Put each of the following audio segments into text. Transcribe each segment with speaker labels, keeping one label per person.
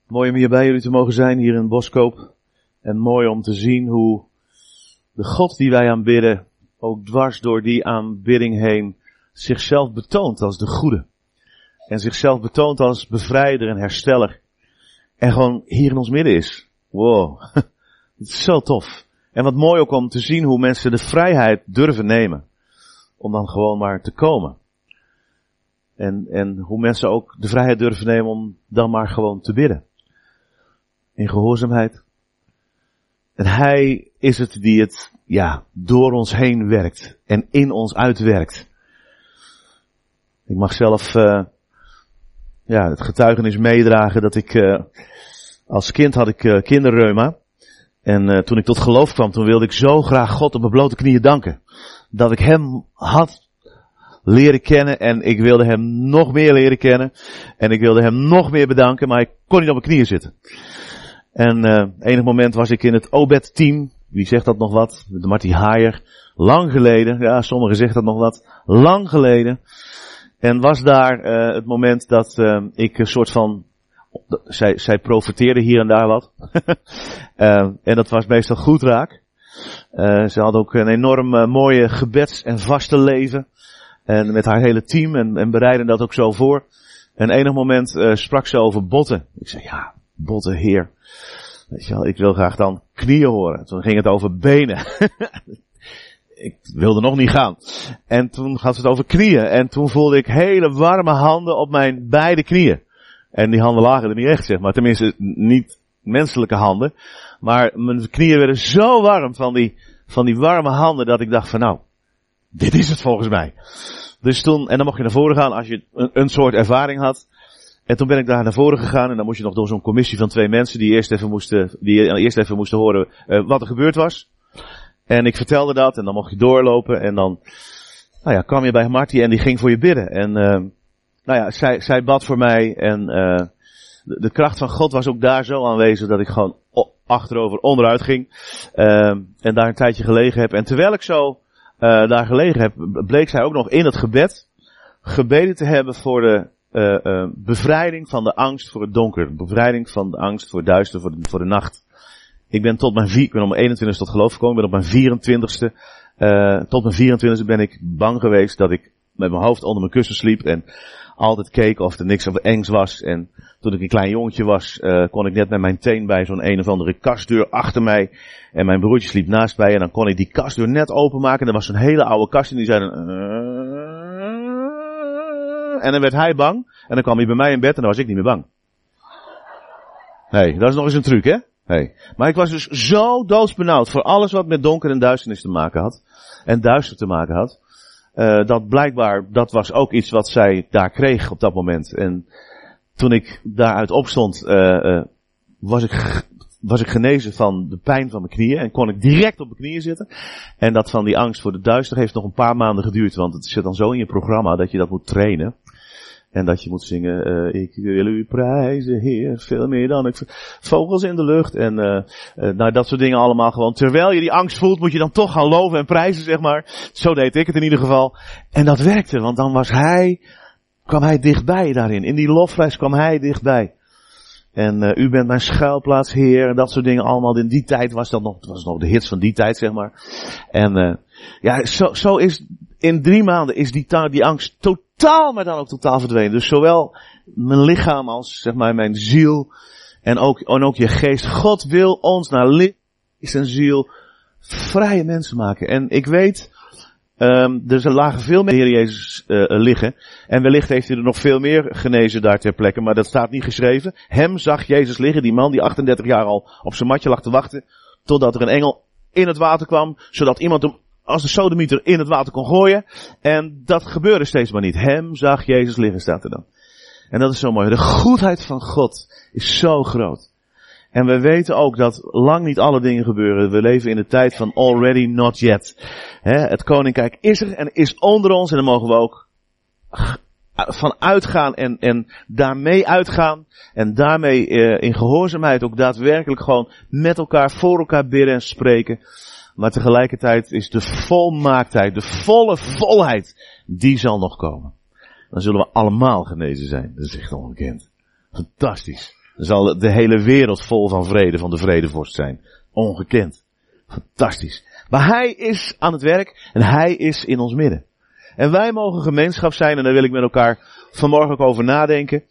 Speaker 1: Mooi om hier bij jullie te mogen zijn, hier in Boskoop. En mooi om te zien hoe de God die wij aanbidden, ook dwars door die aanbidding heen, zichzelf betoont als de goede. En zichzelf betoont als bevrijder en hersteller. En gewoon hier in ons midden is. Wow, het is zo tof. En wat mooi ook om te zien hoe mensen de vrijheid durven nemen. Om dan gewoon maar te komen. En hoe mensen ook de vrijheid durven nemen om dan maar gewoon te bidden. In gehoorzaamheid. En Hij is het die het, door ons heen werkt. En in ons uitwerkt. Ik mag zelf, het getuigenis meedragen dat ik, als kind had ik kinderreuma. En toen ik tot geloof kwam, toen wilde ik zo graag God op mijn blote knieën danken. Dat ik Hem had leren kennen en ik wilde Hem nog meer leren kennen. En ik wilde Hem nog meer bedanken, maar ik kon niet op mijn knieën zitten. En enig moment was ik in het Obed-team. Wie zegt dat nog wat? De Marty Haier. Lang geleden. Ja, sommigen zeggen dat nog wat. Lang geleden. En was daar het moment dat ik een soort van... Zij profeteerde hier en daar wat. En dat was meestal goed raak. Ze had ook een enorm mooie gebeds- en vaste leven. En met haar hele team en bereidde dat ook zo voor. En enig moment sprak ze over botten. Ik zei, ja, botten, Heer. Weet je wel, ik wil graag dan knieën horen. Toen ging het over benen. Ik wilde nog niet gaan. En toen had ze het over knieën. En toen voelde ik hele warme handen op mijn beide knieën. En die handen lagen er niet echt, zeg maar. Tenminste, niet menselijke handen. Maar mijn knieën werden zo warm van die warme handen dat ik dacht van nou, dit is het volgens mij. Dus toen, en dan mocht je naar voren gaan als je een soort ervaring had. En toen ben ik daar naar voren gegaan en dan moest je nog door zo'n commissie van 2 mensen die eerst even moesten horen wat er gebeurd was. En ik vertelde dat en dan mocht je doorlopen en dan, kwam je bij Marty en die ging voor je bidden. En, zij bad voor mij en, de kracht van God was ook daar zo aanwezig dat ik gewoon achterover onderuit ging. En daar een tijdje gelegen heb. En terwijl ik zo, daar gelegen heb, bleek zij ook nog in het gebed gebeden te hebben voor de bevrijding van de angst voor het donker. Bevrijding van de angst voor het duister, voor de nacht. Ik ben om mijn 21ste tot geloof gekomen. Ik ben op mijn 24ste, tot mijn 24ste ben ik bang geweest dat ik met mijn hoofd onder mijn kussen sliep en altijd keek of er niks of engs was. En toen ik een klein jongetje was, kon ik net met mijn teen bij zo'n een of andere kastdeur achter mij. En mijn broertje sliep naast mij en dan kon ik die kastdeur net openmaken. En er was zo'n hele oude kast en die zei dan... En dan werd hij bang. En dan kwam hij bij mij in bed en dan was ik niet meer bang. Dat is nog eens een truc, hè? Maar ik was dus zo doodsbenauwd voor alles wat met donker en duisternis te maken had. En duister te maken had. Dat blijkbaar, dat was ook iets wat zij daar kreeg op dat moment. En toen ik daaruit opstond, was ik genezen van de pijn van mijn knieën. En kon ik direct op mijn knieën zitten. En dat van die angst voor de duister heeft nog een paar maanden geduurd. Want het zit dan zo in je programma dat je dat moet trainen. En dat je moet zingen, ik wil u prijzen, Heer, veel meer dan ik... Vogels in de lucht en dat soort dingen allemaal gewoon. Terwijl je die angst voelt, moet je dan toch gaan loven en prijzen, zeg maar. Zo deed ik het in ieder geval. En dat werkte, want dan kwam hij dichtbij daarin. In die lofprijs kwam hij dichtbij. En u bent mijn schuilplaats, Heer, en dat soort dingen allemaal. In die tijd was het nog de hits van die tijd, zeg maar. En zo is, in 3 maanden is die angst totaal, maar dan ook totaal verdwenen. Dus zowel mijn lichaam als, zeg maar, mijn ziel en ook je geest. God wil ons naar lichaam en ziel vrije mensen maken. En ik weet, er lagen veel meer Heer Jezus liggen. En wellicht heeft hij er nog veel meer genezen daar ter plekke. Maar dat staat niet geschreven. Hem zag Jezus liggen, die man die 38 jaar al op zijn matje lag te wachten. Totdat er een engel in het water kwam. Zodat iemand hem als de sodemieter in het water kon gooien. En dat gebeurde steeds maar niet. Hem zag Jezus liggen, staat er dan. En dat is zo mooi. De goedheid van God is zo groot. En we weten ook dat lang niet alle dingen gebeuren. We leven in de tijd van already not yet. Het koninkrijk is er en is onder ons. En daar mogen we ook van uitgaan en daarmee uitgaan. En daarmee in gehoorzaamheid ook daadwerkelijk gewoon met elkaar, voor elkaar bidden en spreken. Maar tegelijkertijd is de volmaaktheid, de volle volheid, die zal nog komen. Dan zullen we allemaal genezen zijn. Dat is echt ongekend. Fantastisch. Dan zal de hele wereld vol van vrede, van de vredevorst zijn. Ongekend. Fantastisch. Maar hij is aan het werk en hij is in ons midden. En wij mogen gemeenschap zijn, en daar wil ik met elkaar vanmorgen ook over nadenken.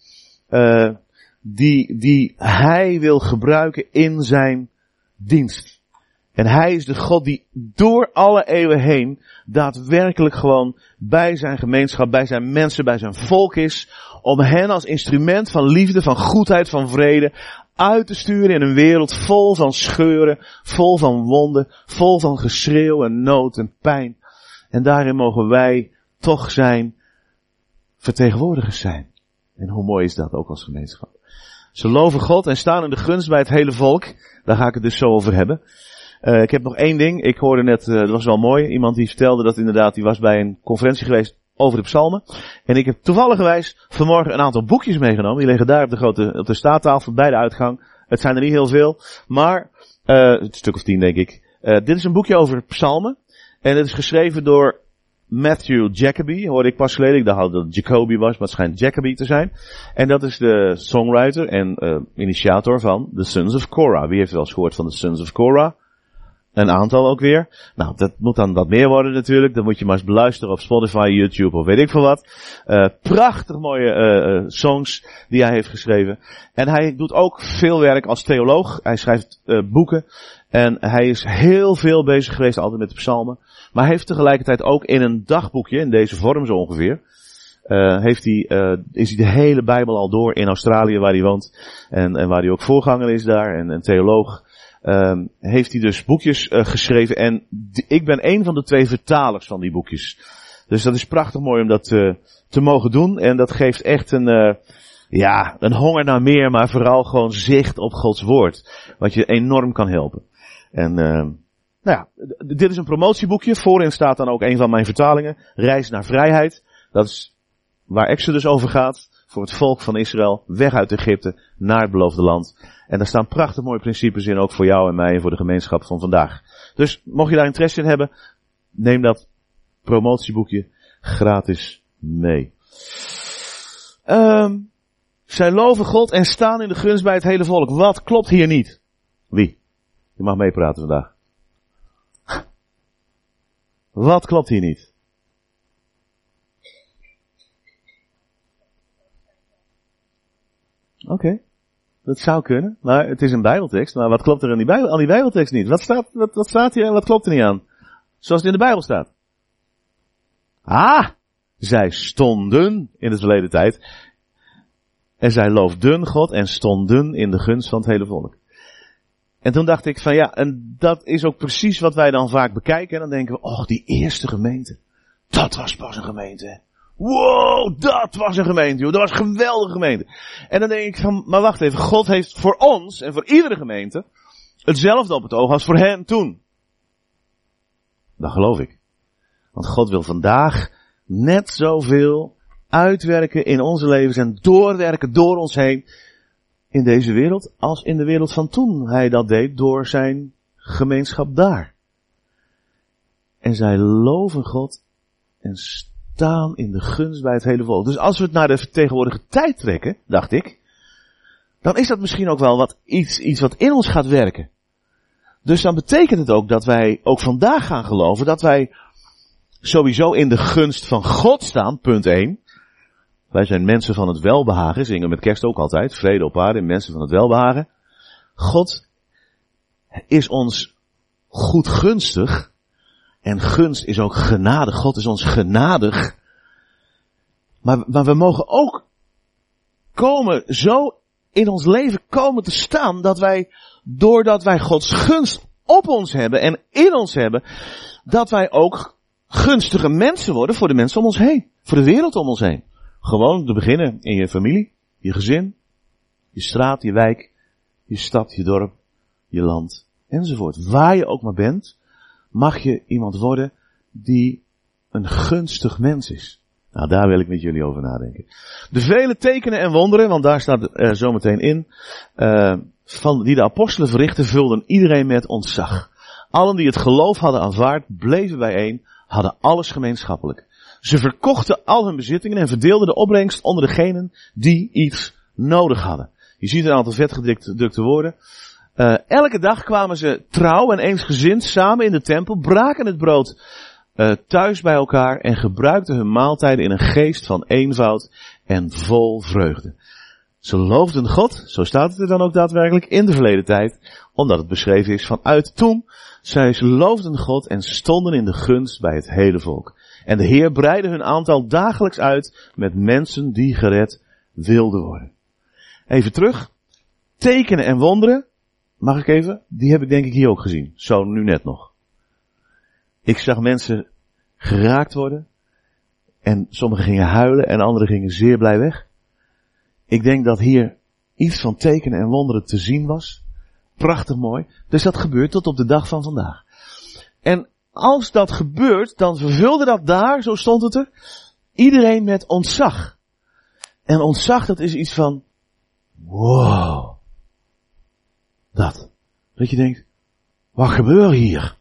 Speaker 1: Die hij wil gebruiken in zijn dienst. En hij is de God die door alle eeuwen heen daadwerkelijk gewoon bij zijn gemeenschap, bij zijn mensen, bij zijn volk is. Om hen als instrument van liefde, van goedheid, van vrede uit te sturen in een wereld vol van scheuren, vol van wonden, vol van geschreeuw en nood en pijn. En daarin mogen wij toch zijn vertegenwoordigers zijn. En hoe mooi is dat ook als gemeenschap. Ze loven God en staan in de gunst bij het hele volk. Daar ga ik het dus zo over hebben. Ik heb nog één ding. Ik hoorde net, dat was wel mooi, iemand die vertelde dat inderdaad, die was bij een conferentie geweest over de psalmen. En ik heb toevalligerwijs vanmorgen een aantal boekjes meegenomen. Die liggen daar op de staattafel bij de uitgang. Het zijn er niet heel veel, maar een stuk of 10 denk ik. Dit is een boekje over psalmen. En het is geschreven door Matthew Jacoby, hoorde ik pas geleden. Ik dacht dat het Jacoby was, maar het schijnt Jacoby te zijn. En dat is de songwriter en initiator van The Sons of Korah. Wie heeft wel eens gehoord van The Sons of Korah? Een aantal ook weer. Nou, dat moet dan wat meer worden natuurlijk. Dan moet je maar eens beluisteren op Spotify, YouTube of weet ik veel wat. Prachtig mooie songs die hij heeft geschreven. En hij doet ook veel werk als theoloog. Hij schrijft boeken. En hij is heel veel bezig geweest altijd met de psalmen. Maar hij heeft tegelijkertijd ook in een dagboekje, in deze vorm zo ongeveer, is hij de hele Bijbel al door in Australië waar hij woont. En waar hij ook voorganger is daar en een theoloog. Heeft hij dus boekjes geschreven en ik ben een van de 2 vertalers van die boekjes. Dus dat is prachtig mooi om dat te mogen doen en dat geeft echt een honger naar meer, maar vooral gewoon zicht op Gods woord. Wat je enorm kan helpen. En dit is een promotieboekje. Voorin staat dan ook een van mijn vertalingen. Reis naar vrijheid. Dat is waar Exodus over gaat. Voor het volk van Israël. Weg uit Egypte naar het beloofde land. En daar staan prachtig mooie principes in. Ook voor jou en mij en voor de gemeenschap van vandaag. Dus mocht je daar interesse in hebben. Neem dat promotieboekje gratis mee. Zij loven God en staan in de gunst bij het hele volk. Wat klopt hier niet? Wie? Je mag meepraten vandaag. Wat klopt hier niet? Oké. Dat zou kunnen, maar het is een Bijbeltekst. Maar wat klopt er aan die Bijbeltekst niet? Wat staat hier en wat klopt er niet aan? Zoals het in de Bijbel staat. Zij stonden in de verleden tijd. En zij loofden God en stonden in de gunst van het hele volk. En toen dacht ik van ja, en dat is ook precies wat wij dan vaak bekijken. En dan denken we, oh, die eerste gemeente. Dat was pas een gemeente. Wow, dat was een gemeente, joh. Dat was een geweldige gemeente. En dan denk ik van, maar wacht even. God heeft voor ons en voor iedere gemeente hetzelfde op het oog als voor hen toen. Dat geloof ik. Want God wil vandaag net zoveel uitwerken in onze levens en doorwerken door ons heen in deze wereld als in de wereld van toen hij dat deed door zijn gemeenschap daar. En zij loven God en staan in de gunst bij het hele volk. Dus als we het naar de tegenwoordige tijd trekken, dacht ik, dan is dat misschien ook wel wat iets wat in ons gaat werken. Dus dan betekent het ook dat wij ook vandaag gaan geloven dat wij sowieso in de gunst van God staan, punt 1. Wij zijn mensen van het welbehagen, zingen we met kerst ook altijd, vrede op aarde, mensen van het welbehagen. God is ons goedgunstig en gunst is ook genade. God is ons genadig. Maar we mogen ook zo in ons leven komen te staan dat wij, doordat wij Gods gunst op ons hebben en in ons hebben, dat wij ook gunstige mensen worden voor de mensen om ons heen. Voor de wereld om ons heen. Gewoon te beginnen in je familie, je gezin, je straat, je wijk, je stad, je dorp, je land, enzovoort. Waar je ook maar bent, mag je iemand worden die een gunstig mens is. Nou, daar wil ik met jullie over nadenken. De vele tekenen en wonderen, want daar staat zometeen in, die de apostelen verrichten, vulden iedereen met ontzag. Allen die het geloof hadden aanvaard, bleven bijeen, hadden alles gemeenschappelijk. Ze verkochten al hun bezittingen en verdeelden de opbrengst onder degenen die iets nodig hadden. Je ziet een aantal vetgedrukte woorden. Elke dag kwamen ze trouw en eensgezind samen in de tempel, braken het brood thuis bij elkaar en gebruikten hun maaltijden in een geest van eenvoud en vol vreugde. Ze loofden God, zo staat het er dan ook daadwerkelijk in de verleden tijd, omdat het beschreven is vanuit toen. Zij loofden God en stonden in de gunst bij het hele volk. En de Heer breidde hun aantal dagelijks uit met mensen die gered wilden worden. Even terug. Tekenen en wonderen, mag ik even? Die heb ik denk ik hier ook gezien. Zo nu net nog. Ik zag mensen geraakt worden. En sommigen gingen huilen en anderen gingen zeer blij weg. Ik denk dat hier iets van tekenen en wonderen te zien was. Prachtig mooi. Dus dat gebeurt tot op de dag van vandaag. En als dat gebeurt, dan vervulde dat daar, zo stond het er, iedereen met ontzag. En ontzag, dat is iets van, wow. Dat je denkt, wat gebeurt hier?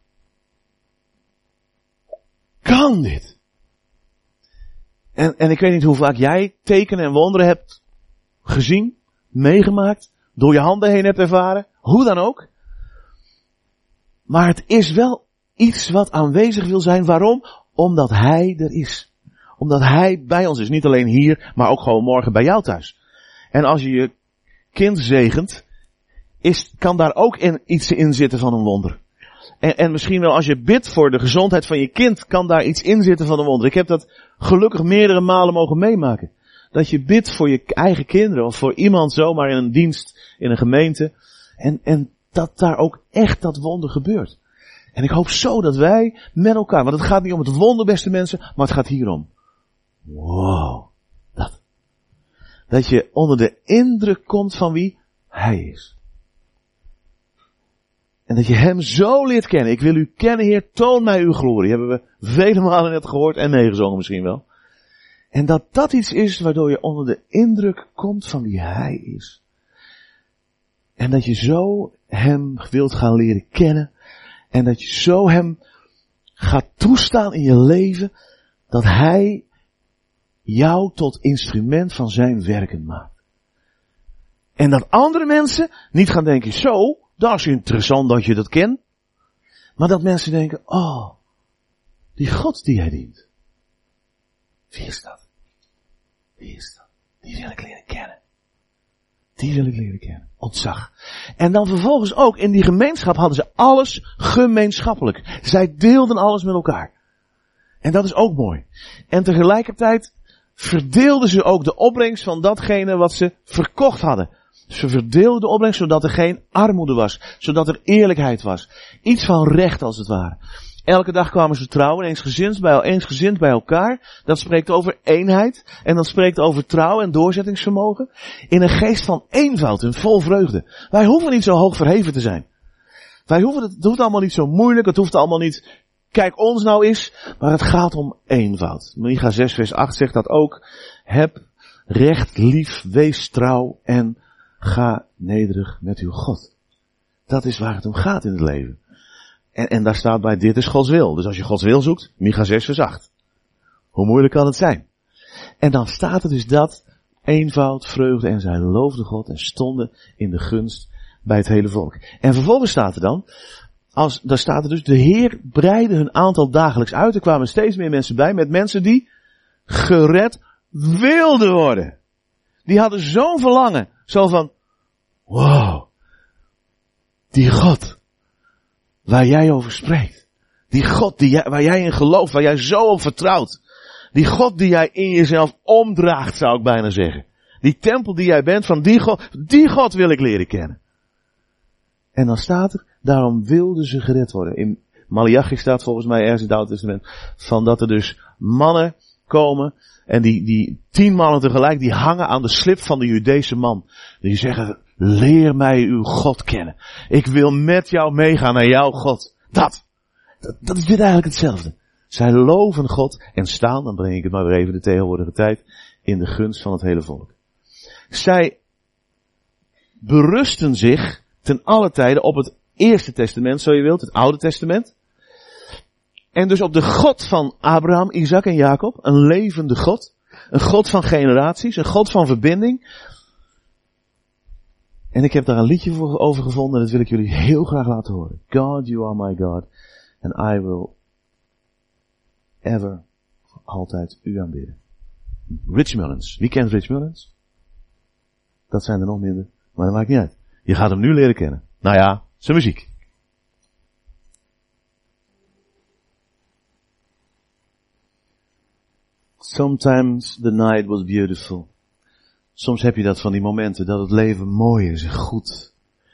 Speaker 1: Kan dit? En ik weet niet hoe vaak jij tekenen en wonderen hebt gezien, meegemaakt, door je handen heen hebt ervaren, hoe dan ook. Maar het is wel iets wat aanwezig wil zijn. Waarom? Omdat Hij er is. Omdat Hij bij ons is. Niet alleen hier, maar ook gewoon morgen bij jou thuis. En als je je kind zegent, kan daar ook iets in zitten van een wonder. En misschien wel als je bidt voor de gezondheid van je kind, kan daar iets in zitten van een wonder. Ik heb dat gelukkig meerdere malen mogen meemaken. Dat je bidt voor je eigen kinderen of voor iemand zomaar in een dienst, in een gemeente. En dat daar ook echt dat wonder gebeurt. En ik hoop zo dat wij met elkaar, want het gaat niet om het wonder, beste mensen, maar het gaat hier om. Wow. Dat je onder de indruk komt van wie Hij is. En dat je Hem zo leert kennen. Ik wil U kennen, Heer, toon mij Uw glorie. Hebben we vele malen net gehoord en meegezongen misschien wel. En dat iets is waardoor je onder de indruk komt van wie Hij is. En dat je zo Hem wilt gaan leren kennen. En dat je zo Hem gaat toestaan in je leven. Dat Hij jou tot instrument van zijn werken maakt. En dat andere mensen niet gaan denken, zo, dat is interessant dat je dat kent. Maar dat mensen denken, oh, die God die hij dient. Wie is dat? Wie is dat? Die wil ik leren kennen. Die wil ik leren kennen. Ontzag. En dan vervolgens ook, in die gemeenschap hadden ze alles gemeenschappelijk. Zij deelden alles met elkaar. En dat is ook mooi. En tegelijkertijd verdeelden ze ook de opbrengst van datgene wat ze verkocht hadden. Ze verdeelden de opbrengst zodat er geen armoede was. Zodat er eerlijkheid was. Iets van recht als het ware. Elke dag kwamen ze trouwen, eensgezind bij elkaar. Dat spreekt over eenheid. En dat spreekt over trouw en doorzettingsvermogen. In een geest van eenvoud en vol vreugde. Wij hoeven niet zo hoog verheven te zijn. Het hoeft allemaal niet zo moeilijk. Het hoeft allemaal niet, kijk ons nou eens. Maar het gaat om eenvoud. Micha 6 vers 8 zegt dat ook. Heb recht lief, wees trouw en ga nederig met uw God. Dat is waar het om gaat in het leven. En daar staat bij, dit is Gods wil. Dus als je Gods wil zoekt, Micha 6 vers 8. Hoe moeilijk kan het zijn? En dan staat er dus dat, eenvoud, vreugde en zij loofden God en stonden in de gunst bij het hele volk. En vervolgens staat er dan, daar staat er dus, de Heer breidde hun aantal dagelijks uit. Er kwamen steeds meer mensen bij, met mensen die gered wilden worden. Die hadden zo'n verlangen, zo van, wow, die God waar jij over spreekt. Die God waar jij in gelooft, waar jij zo op vertrouwt. Die God die jij in jezelf omdraagt, zou ik bijna zeggen. Die tempel die jij bent, van die God wil ik leren kennen. En dan staat er, daarom wilden ze gered worden. In Maleachi staat volgens mij ergens in het Oude Testament, van dat er dus mannen komen, en die 10 mannen tegelijk, die hangen aan de slip van de Judese man. Die zeggen, leer mij uw God kennen. Ik wil met jou meegaan naar jouw God. Dat is dit eigenlijk hetzelfde. Zij loven God en staan, dan breng ik het maar weer even de tegenwoordige tijd, in de gunst van het hele volk. Zij berusten zich ten alle tijden op het Eerste Testament, zo je wilt, het Oude Testament. En dus op de God van Abraham, Isaac en Jacob, een levende God. Een God van generaties, een God van verbinding. En ik heb daar een liedje over gevonden en dat wil ik jullie heel graag laten horen. God, you are my God, and I will ever, altijd u aanbidden. Rich Mullins. Wie kent Rich Mullins? Dat zijn er nog minder, maar dat maakt niet uit. Je gaat hem nu leren kennen. Nou ja, zijn muziek. Sometimes the night was beautiful. Soms heb je dat van die momenten dat het leven mooi is en goed.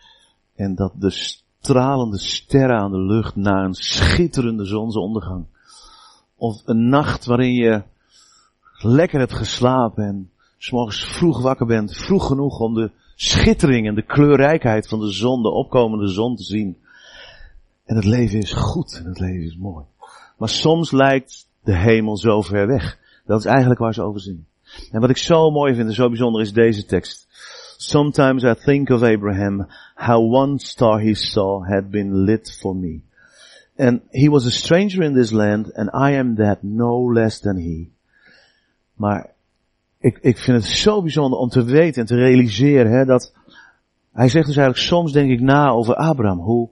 Speaker 1: En dat de stralende sterren aan de lucht na een schitterende zonsondergang. Of een nacht waarin je lekker hebt geslapen en 's morgens vroeg wakker bent. Vroeg genoeg om de schittering en de kleurrijkheid van de zon, de opkomende zon te zien. En het leven is goed en het leven is mooi. Maar soms lijkt de hemel zo ver weg. Dat is eigenlijk waar ze over zingen. En wat ik zo mooi vind en zo bijzonder is deze tekst. Sometimes I think of Abraham, how one star he saw had been lit for me. And he was a stranger in this land, and I am that no less than he. Maar ik vind het zo bijzonder om te weten en te realiseren, hè, dat hij zegt dus eigenlijk, soms denk ik na over Abraham, hoe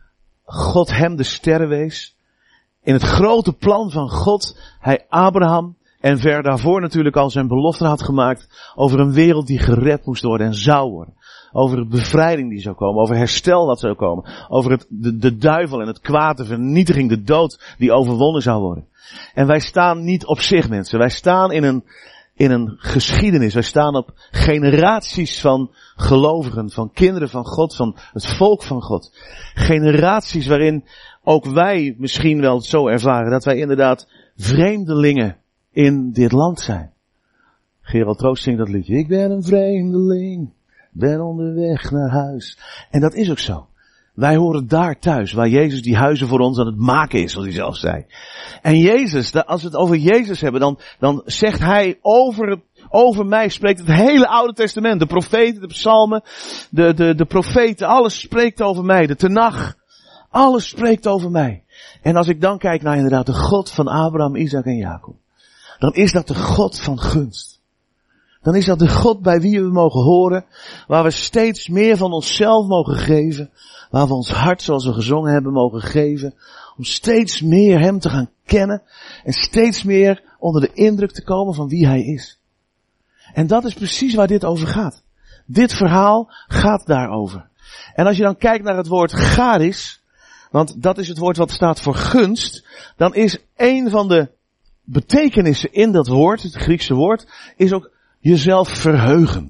Speaker 1: God hem de sterren wees. In het grote plan van God, hij Abraham en ver daarvoor natuurlijk al zijn belofte had gemaakt over een wereld die gered moest worden en zou worden. Over de bevrijding die zou komen, over herstel dat zou komen, over de duivel en het kwaad, de vernietiging, de dood die overwonnen zou worden. En wij staan niet op zich, mensen. Wij staan in een geschiedenis. Wij staan op generaties van gelovigen, van kinderen van God, van het volk van God. Generaties waarin ook wij misschien wel zo ervaren dat wij inderdaad vreemdelingen in dit land zijn. Gerald Troost zingt dat liedje. Ik ben een vreemdeling, ben onderweg naar huis. En dat is ook zo. Wij horen daar thuis, waar Jezus die huizen voor ons aan het maken is, zoals hij zelf zei. En Jezus, als we het over Jezus hebben, dan zegt hij over mij, spreekt het hele Oude Testament. De profeten, de psalmen, de profeten, alles spreekt over mij. De Tenach, alles spreekt over mij. En als ik dan kijk naar inderdaad de God van Abraham, Isaac en Jacob, dan is dat de God van gunst. Dan is dat de God bij wie we mogen horen, waar we steeds meer van onszelf mogen geven, waar we ons hart, zoals we gezongen hebben, mogen geven, om steeds meer hem te gaan kennen en steeds meer onder de indruk te komen van wie hij is. En dat is precies waar dit over gaat. Dit verhaal gaat daarover. En als je dan kijkt naar het woord charis, want dat is het woord wat staat voor gunst, dan is een van de betekenissen in dat woord, het Griekse woord, is ook jezelf verheugen.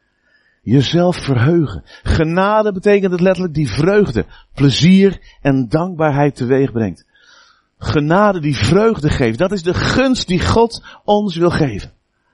Speaker 1: Jezelf verheugen. Genade betekent het letterlijk die vreugde, plezier en dankbaarheid teweeg brengt. Genade die vreugde geeft. Dat is de gunst die God ons wil geven.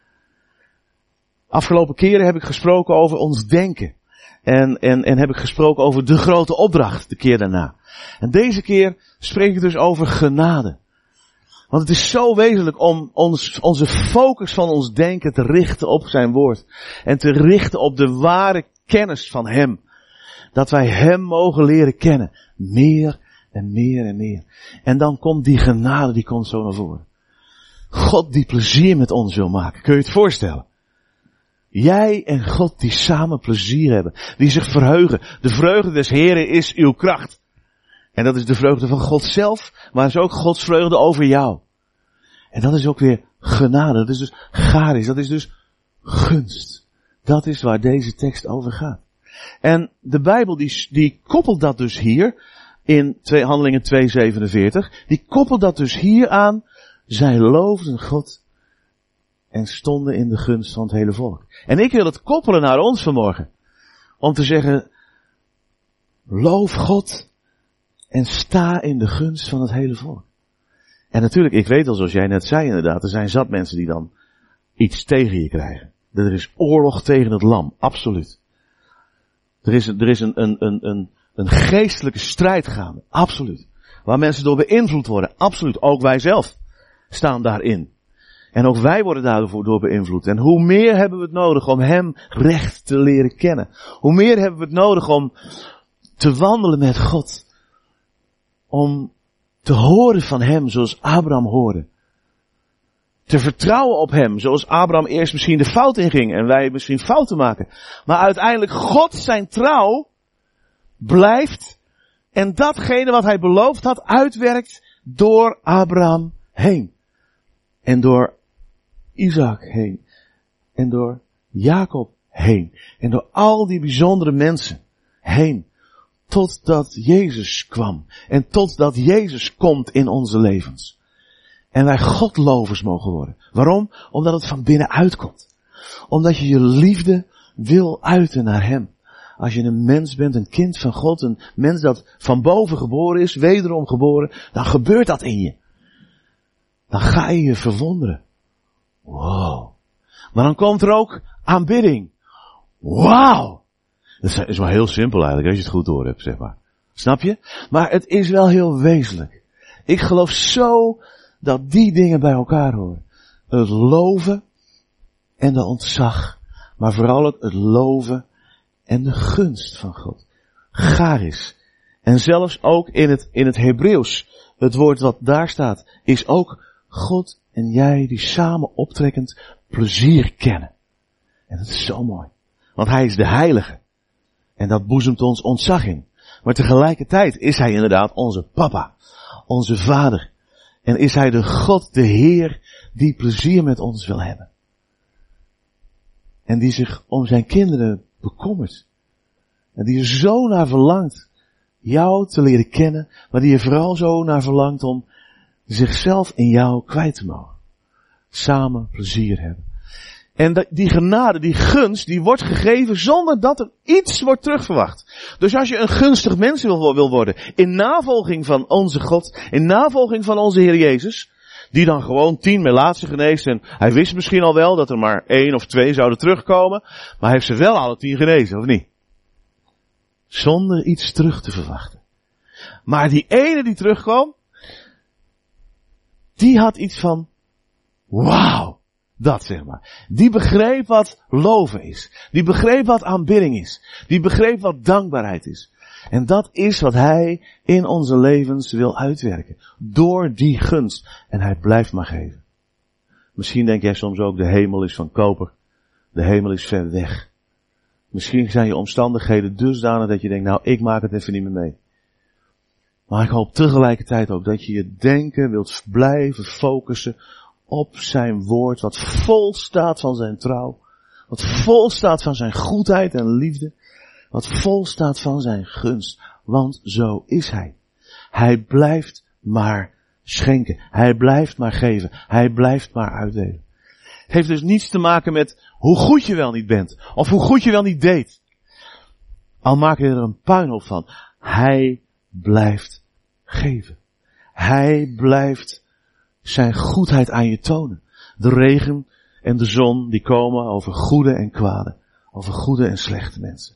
Speaker 1: Afgelopen keren heb ik gesproken over ons denken. En heb ik gesproken over de grote opdracht de keer daarna. En deze keer spreek ik dus over genade. Want het is zo wezenlijk om onze focus van ons denken te richten op zijn woord. En te richten op de ware kennis van hem. Dat wij hem mogen leren kennen. Meer en meer en meer. En dan komt die genade, die komt zo naar voren. God die plezier met ons wil maken. Kun je het voorstellen? Jij en God die samen plezier hebben. Die zich verheugen. De vreugde des Heren is uw kracht. En dat is de vreugde van God zelf, maar is ook Gods vreugde over jou. En dat is ook weer genade. Dat is dus charis. Dat is dus gunst. Dat is waar deze tekst over gaat. En de Bijbel die koppelt dat dus hier in Handelingen 2:47. Die koppelt dat dus hier aan. Zij loofden God en stonden in de gunst van het hele volk. En ik wil het koppelen naar ons vanmorgen. Om te zeggen, loof God en sta in de gunst van het hele volk. En natuurlijk, ik weet al, zoals jij net zei inderdaad, er zijn zat mensen die dan iets tegen je krijgen. Er is oorlog tegen het lam, absoluut. Er is een geestelijke strijd gaande, absoluut. Waar mensen door beïnvloed worden, absoluut. Ook wij zelf staan daarin. En ook wij worden daardoor door beïnvloed. En hoe meer hebben we het nodig om hem recht te leren kennen. Hoe meer hebben we het nodig om te wandelen met God. Om te horen van hem zoals Abraham hoorde. te vertrouwen op hem. Zoals Abraham eerst misschien de fout inging en wij misschien fouten maken. Maar uiteindelijk God zijn trouw blijft en datgene wat hij beloofd had uitwerkt door Abraham heen. En door Isaac heen. En door Jacob heen. En door al die bijzondere mensen heen. Totdat Jezus kwam. En totdat Jezus komt in onze levens. En wij Godlovers mogen worden. Waarom? Omdat het van binnenuit komt. Omdat je je liefde wil uiten naar hem. Als je een mens bent, een kind van God, een mens dat van boven geboren is, wederom geboren, dan gebeurt dat in je. Dan ga je je verwonderen. Wow. Maar dan komt er ook aanbidding. Wauw. Dat is wel heel simpel eigenlijk, als je het goed door hebt, zeg maar. Snap je? Maar het is wel heel wezenlijk. Ik geloof zo dat die dingen bij elkaar horen. Het loven en de ontzag. Maar vooral ook het loven en de gunst van God. Charis. En zelfs ook in het Hebreeuws. Het woord wat daar staat. Is ook God en jij die samen optrekkend plezier kennen. En dat is zo mooi. Want hij is de heilige. En dat boezemt ons ontzag in. Maar tegelijkertijd is hij inderdaad onze papa. Onze vader. En is hij de God, de Heer, die plezier met ons wil hebben. En die zich om zijn kinderen bekommert. En die er zo naar verlangt jou te leren kennen. Maar die er vooral zo naar verlangt om zichzelf in jou kwijt te mogen. Samen plezier hebben. En die genade, die gunst, die wordt gegeven zonder dat er iets wordt terugverwacht. Dus als je een gunstig mens wil worden, in navolging van onze God, in navolging van onze Heer Jezus, die dan gewoon 10 melaatsen geneest, en hij wist misschien al wel dat er maar 1 of 2 zouden terugkomen, maar hij heeft ze wel alle 10 genezen, of niet? Zonder iets terug te verwachten. Maar die ene die terugkwam, die had iets van, wauw. Dat zeg maar. Die begreep wat loven is. Die begreep wat aanbidding is. Die begreep wat dankbaarheid is. En dat is wat hij in onze levens wil uitwerken. Door die gunst. En hij blijft maar geven. Misschien denk jij soms ook, de hemel is van koper. De hemel is ver weg. Misschien zijn je omstandigheden dusdanig dat je denkt, nou ik maak het even niet meer mee. Maar ik hoop tegelijkertijd ook dat je je denken wilt blijven focussen op zijn woord, wat vol staat van zijn trouw, wat vol staat van zijn goedheid en liefde, wat vol staat van zijn gunst, want zo is hij. Hij blijft maar schenken, hij blijft maar geven, hij blijft maar uitdelen. Het heeft dus niets te maken met hoe goed je wel niet bent, of hoe goed je wel niet deed. Al maak je er een puinhoop van, hij blijft geven. Hij blijft zijn goedheid aan je tonen. De regen en de zon die komen over goede en kwade. Over goede en slechte mensen.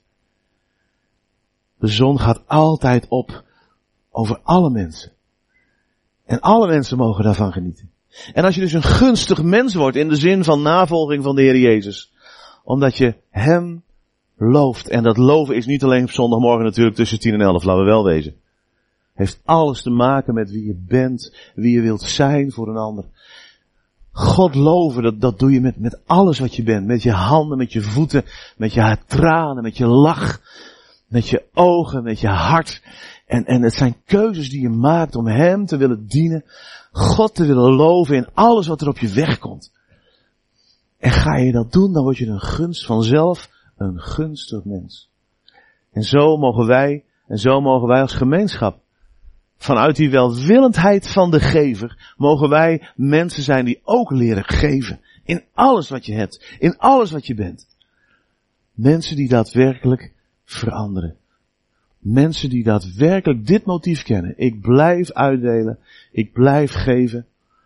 Speaker 1: De zon gaat altijd op over alle mensen. En alle mensen mogen daarvan genieten. En als je dus een gunstig mens wordt in de zin van navolging van de Heer Jezus. Omdat je hem looft. En dat loven is niet alleen op zondagmorgen natuurlijk tussen 10 en 11, laten we wel wezen. Heeft alles te maken met wie je bent, wie je wilt zijn voor een ander. God loven, dat doe je met alles wat je bent. Met je handen, met je voeten, met je tranen, met je lach, met je ogen, met je hart. En het zijn keuzes die je maakt om hem te willen dienen. God te willen loven in alles wat er op je weg komt. En ga je dat doen, dan word je een gunst vanzelf, een gunstig mens. En zo mogen wij als gemeenschap, vanuit die welwillendheid van de gever, mogen wij mensen zijn die ook leren geven. In alles wat je hebt. In alles wat je bent. Mensen die daadwerkelijk veranderen. Mensen die daadwerkelijk dit motief kennen. Ik blijf uitdelen. Ik blijf geven.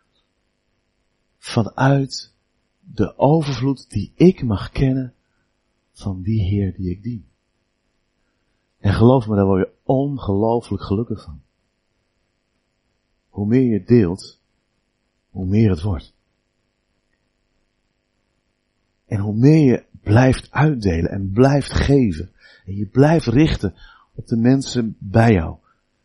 Speaker 1: Vanuit de overvloed die ik mag kennen van die Heer die ik dien. En geloof me, daar word je ongelooflijk gelukkig van. Hoe meer je deelt, hoe meer het wordt. En hoe meer je blijft uitdelen en blijft geven. En je blijft richten op de mensen bij jou.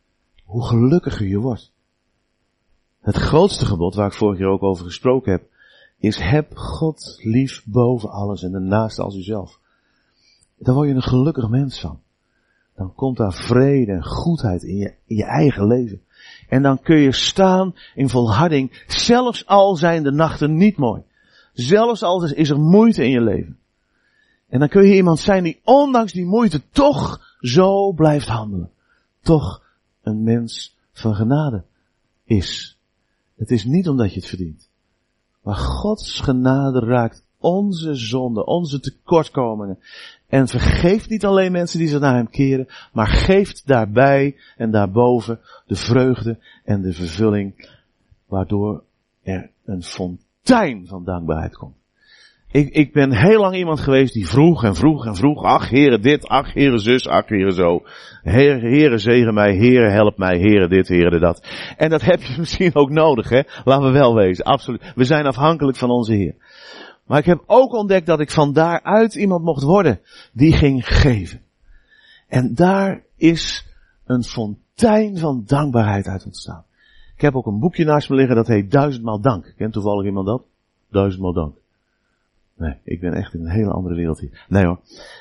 Speaker 1: Hoe gelukkiger je wordt. Het grootste gebod, waar ik vorige keer ook over gesproken heb, is heb God lief boven alles en de naaste als uzelf. Daar word je een gelukkig mens van. Dan komt daar vrede en goedheid in je eigen leven. En dan kun je staan in volharding, zelfs al zijn de nachten niet mooi. Zelfs al is er moeite in je leven. En dan kun je iemand zijn die ondanks die moeite toch zo blijft handelen. Toch een mens van genade is. Het is niet omdat je het verdient. Maar Gods genade raakt onze zonden, onze tekortkomingen. En vergeeft niet alleen mensen die zich naar hem keren, maar geeft daarbij en daarboven de vreugde en de vervulling, waardoor er een fontein van dankbaarheid komt. Ik ben heel lang iemand geweest die vroeg en vroeg en vroeg, ach Heere dit, ach Heere zus, ach Heere zo. Heere zegen mij, Heere help mij, Heere dit, Heere dat. En dat heb je misschien ook nodig, hè? Laten we wel wezen, absoluut. We zijn afhankelijk van onze Heer. Maar ik heb ook ontdekt dat ik van daaruit iemand mocht worden die ging geven. En daar is een fontein van dankbaarheid uit ontstaan. Ik heb ook een boekje naast me liggen dat heet 1000 maal dank. Kent toevallig iemand dat? 1000 maal dank. Nee, ik ben echt in een hele andere wereld hier. Nee hoor.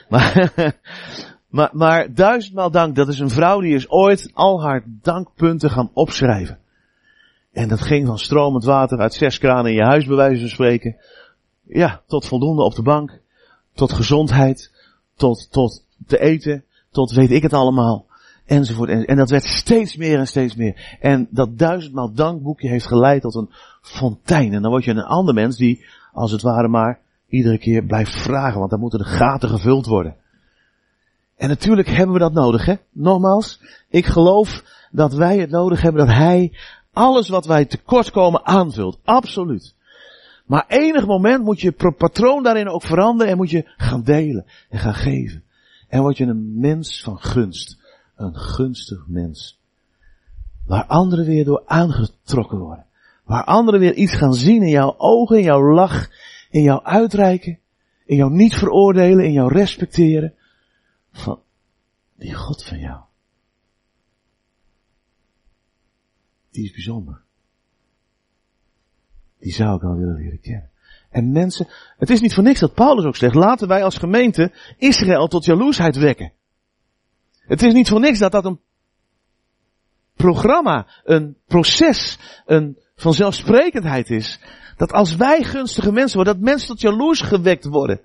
Speaker 1: Maar 1000 maal dank, dat is een vrouw die is ooit al haar dankpunten gaan opschrijven. En dat ging van stromend water uit 6 kranen in je huis bij wijze van spreken. Ja, tot voldoende op de bank. Tot gezondheid. Tot te eten. Tot weet ik het allemaal. Enzovoort. En dat werd steeds meer en steeds meer. En dat 1000 maal dankboekje heeft geleid tot een fontein. En dan word je een ander mens die, als het ware maar, iedere keer blijft vragen. Want dan moeten de gaten gevuld worden. En natuurlijk hebben we dat nodig, hè. Nogmaals, ik geloof dat wij het nodig hebben dat Hij alles wat wij tekort komen aanvult. Absoluut. Maar enig moment moet je patroon daarin ook veranderen en moet je gaan delen en gaan geven. En word je een mens van gunst. Een gunstig mens. Waar anderen weer door aangetrokken worden. Waar anderen weer iets gaan zien in jouw ogen, in jouw lach, in jouw uitreiken, in jouw niet veroordelen, in jouw respecteren. Van die God van jou. Die is bijzonder. Die zou ik wel willen leren kennen. En mensen, het is niet voor niks dat Paulus ook zegt, laten wij als gemeente Israël tot jaloersheid wekken. Het is niet voor niks dat dat een programma, een proces, een vanzelfsprekendheid is. Dat als wij gunstige mensen worden, dat mensen tot jaloers gewekt worden.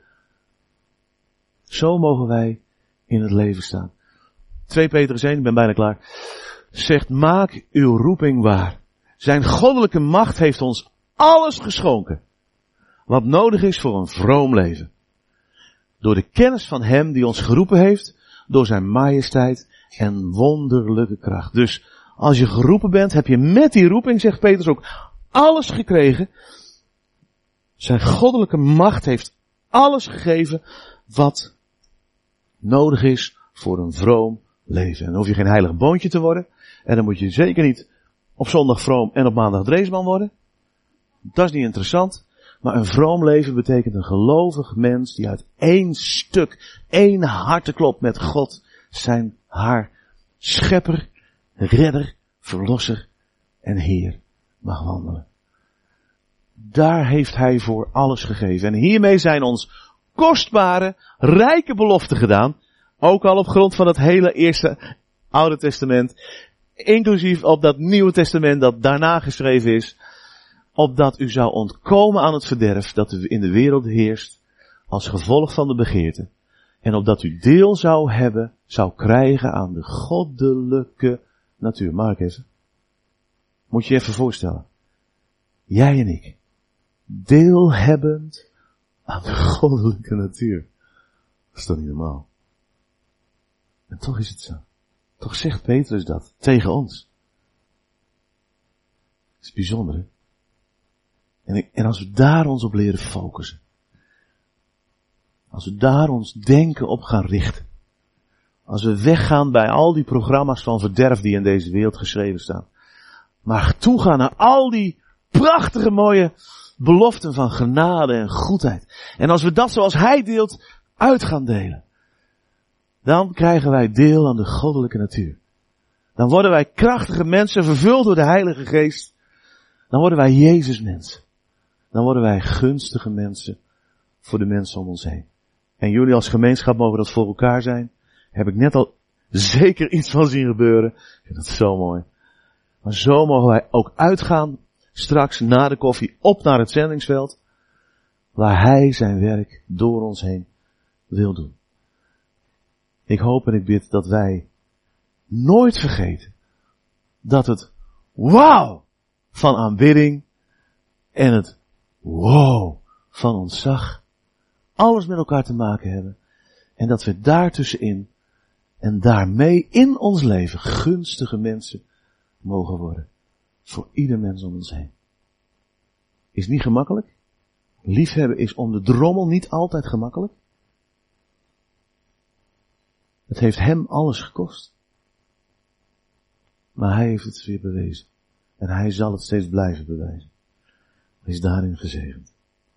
Speaker 1: Zo mogen wij in het leven staan. 2 Petrus 1, ik ben bijna klaar. Zegt, maak uw roeping waar. Zijn goddelijke macht heeft ons alles geschonken. Wat nodig is voor een vroom leven. Door de kennis van hem die ons geroepen heeft. Door zijn majesteit en wonderlijke kracht. Dus als je geroepen bent, heb je met die roeping, zegt Petrus ook, alles gekregen. Zijn goddelijke macht heeft alles gegeven wat nodig is voor een vroom leven. En dan hoef je geen heilig boontje te worden. En dan moet je zeker niet op zondag vroom en op maandag dreesman worden. Dat is niet interessant. Maar een vroom leven betekent een gelovig mens die uit één stuk, één harteklop met God, zijn haar schepper, redder, verlosser en Heer mag wandelen. Daar heeft Hij voor alles gegeven. En hiermee zijn ons kostbare, rijke beloften gedaan. Ook al op grond van het hele eerste Oude Testament. Inclusief op dat Nieuwe Testament dat daarna geschreven is. Opdat u zou ontkomen aan het verderf dat u in de wereld heerst. Als gevolg van de begeerte. En opdat u deel zou krijgen aan de goddelijke natuur. Mark even. Moet je even voorstellen. Jij en ik. Deelhebbend aan de goddelijke natuur. Dat is toch niet normaal. En toch is het zo. Toch zegt Petrus dat tegen ons. Dat is bijzonder, hè? En als we daar ons op leren focussen. Als we daar ons denken op gaan richten. Als we weggaan bij al die programma's van verderf die in deze wereld geschreven staan. Maar toegaan naar al die prachtige mooie beloften van genade en goedheid. En als we dat zoals Hij deelt uit gaan delen. Dan krijgen wij deel aan de goddelijke natuur. Dan worden wij krachtige mensen vervuld door de Heilige Geest. Dan worden wij Jezus mensen. dan worden wij gunstige mensen voor de mensen om ons heen. En jullie als gemeenschap mogen dat voor elkaar zijn. Heb ik net al zeker iets van zien gebeuren. Ik vind dat zo mooi. Maar zo mogen wij ook uitgaan, straks na de koffie, op naar het zendingsveld, waar Hij zijn werk door ons heen wil doen. Ik hoop en ik bid dat wij nooit vergeten dat het wauw van aanbidding en het wow van ontzag alles met elkaar te maken hebben. En dat we daartussenin en daarmee in ons leven gunstige mensen mogen worden. Voor ieder mens om ons heen. Is niet gemakkelijk. Liefhebben is om de drommel niet altijd gemakkelijk. Het heeft hem alles gekost. Maar hij heeft het weer bewezen. En hij zal het steeds blijven bewijzen. Hij is daarin gezegend.